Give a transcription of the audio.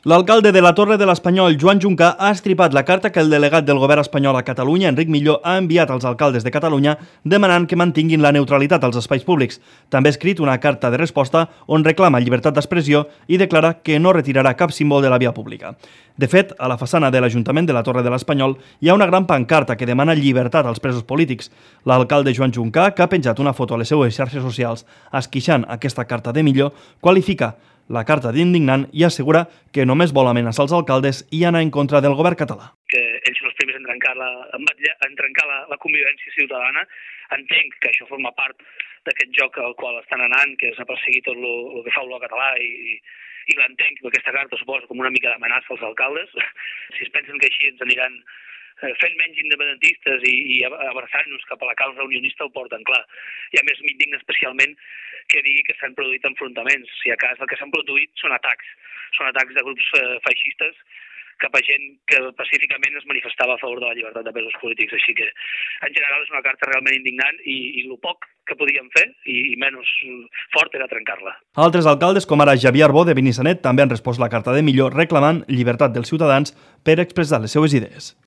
L'alcalde de la Torre de l'Espanyol, Joan Juncà, ha estripat la carta que el delegat del govern espanyol a Catalunya, Enric Millo, ha enviat als alcaldes de Catalunya demanant que mantinguin la neutralitat als espais públics. També ha escrit una carta de resposta on reclama llibertat d'expressió i declara que no retirarà cap símbol de la via pública. De fet, a la façana de l'Ajuntament de la Torre de l'Espanyol hi ha una gran pancarta que demana llibertat als presos polítics. L'alcalde Joan Juncà, que ha penjat una foto a les seues xarxes socials esquixant aquesta carta de Millo, qualifica la carta d'indignant i assegura que només vol amenaçar els alcaldes i anar en contra del govern català. Que ells són els primers en trencar la convivència ciutadana. Entenc que això forma part d'aquest joc al qual estan anant, que és a perseguir tot el que fa el català i l'entenc, que aquesta carta suposa com una mica d'amenaça als alcaldes. Si es pensen que així ens aniran fent menys independentistes i abraçant-nos cap a la causa unionista, ho porten clar. I a més m'indigna especialment que digui que s'han produït enfrontaments. Si a cas el que s'han produït són atacs de grups feixistes cap a gent que pacíficament es manifestava a favor de la llibertat de presos polítics. Així que, en general, és una carta realment indignant i el poc que podíem fer, i menys fort, era trencar-la. Altres alcaldes, com ara Xavier Arbó de Benissanet, també han respost la carta de Millo reclamant llibertat dels ciutadans per expressar les seues idees.